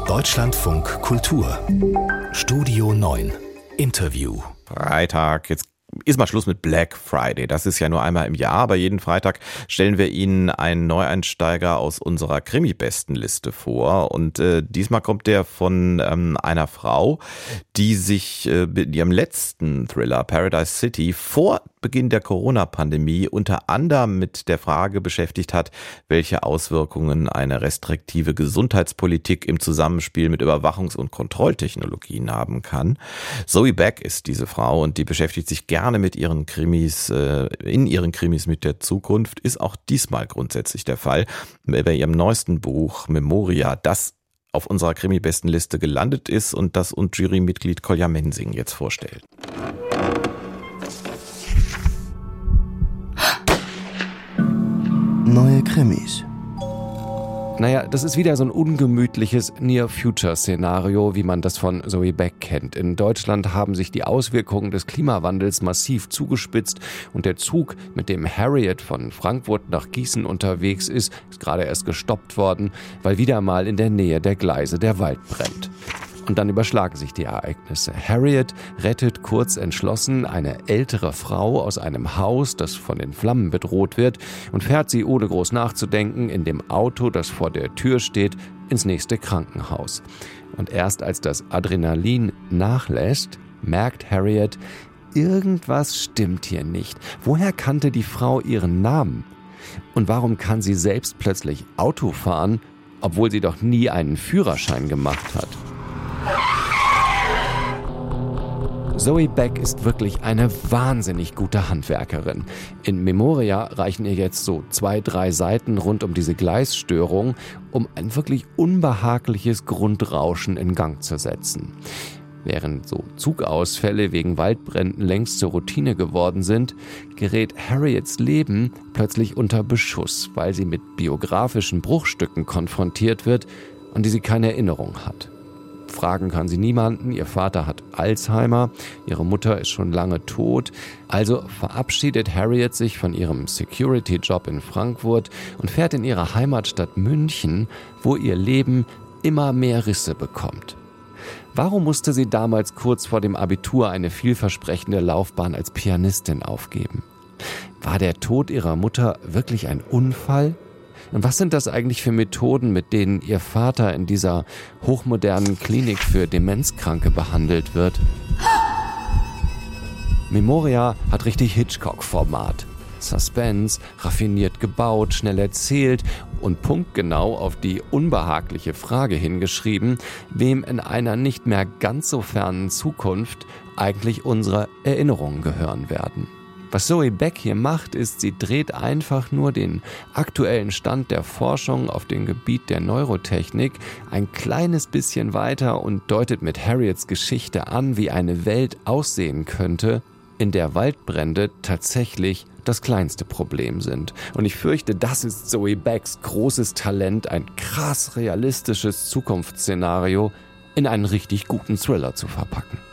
Deutschlandfunk Kultur Studio 9 Interview. Freitag, jetzt ist mal Schluss mit Black Friday. Das ist ja nur einmal im Jahr, aber jeden Freitag stellen wir Ihnen einen Neueinsteiger aus unserer Krimi-Bestenliste vor. Und diesmal kommt der von einer Frau, die sich mit ihrem letzten Thriller Paradise City vor Beginn der Corona-Pandemie unter anderem mit der Frage beschäftigt hat, welche Auswirkungen eine restriktive Gesundheitspolitik im Zusammenspiel mit Überwachungs- und Kontrolltechnologien haben kann. Zoe Beck ist diese Frau und die beschäftigt sich gerne mit ihren Krimis, in ihren Krimis mit der Zukunft, ist auch diesmal grundsätzlich der Fall. Bei ihrem neuesten Buch Memoria, das auf unserer Krimi-Bestenliste gelandet ist und das uns Jurymitglied Kolja Mensing jetzt vorstellt. Neue Krimis. Naja, das ist wieder so ein ungemütliches Near-Future-Szenario, wie man das von Zoe Beck kennt. In Deutschland haben sich die Auswirkungen des Klimawandels massiv zugespitzt und der Zug, mit dem Harriet von Frankfurt nach Gießen unterwegs ist gerade erst gestoppt worden, weil wieder mal in der Nähe der Gleise der Wald brennt. Und dann überschlagen sich die Ereignisse. Harriet rettet kurz entschlossen eine ältere Frau aus einem Haus, das von den Flammen bedroht wird, und fährt sie ohne groß nachzudenken in dem Auto, das vor der Tür steht, ins nächste Krankenhaus. Und erst als das Adrenalin nachlässt, merkt Harriet, irgendwas stimmt hier nicht. Woher kannte die Frau ihren Namen? Und warum kann sie selbst plötzlich Auto fahren, obwohl sie doch nie einen Führerschein gemacht hat? Zoe Beck ist wirklich eine wahnsinnig gute Handwerkerin. In Memoria reichen ihr jetzt so 2-3 Seiten rund um diese Gleisstörung, um ein wirklich unbehagliches Grundrauschen in Gang zu setzen. Während so Zugausfälle wegen Waldbränden längst zur Routine geworden sind, gerät Harriets Leben plötzlich unter Beschuss, weil sie mit biografischen Bruchstücken konfrontiert wird, an die sie keine Erinnerung hat. Fragen kann sie niemanden, ihr Vater hat Alzheimer, ihre Mutter ist schon lange tot. Also verabschiedet Harriet sich von ihrem Security-Job in Frankfurt und fährt in ihre Heimatstadt München, wo ihr Leben immer mehr Risse bekommt. Warum musste sie damals kurz vor dem Abitur eine vielversprechende Laufbahn als Pianistin aufgeben? War der Tod ihrer Mutter wirklich ein Unfall? Und was sind das eigentlich für Methoden, mit denen ihr Vater in dieser hochmodernen Klinik für Demenzkranke behandelt wird? Memoria hat richtig Hitchcock-Format. Suspense, raffiniert gebaut, schnell erzählt und punktgenau auf die unbehagliche Frage hingeschrieben, wem in einer nicht mehr ganz so fernen Zukunft eigentlich unsere Erinnerungen gehören werden. Was Zoe Beck hier macht, ist, sie dreht einfach nur den aktuellen Stand der Forschung auf dem Gebiet der Neurotechnik ein kleines bisschen weiter und deutet mit Harriets Geschichte an, wie eine Welt aussehen könnte, in der Waldbrände tatsächlich das kleinste Problem sind. Und ich fürchte, das ist Zoe Becks großes Talent, ein krass realistisches Zukunftsszenario in einen richtig guten Thriller zu verpacken.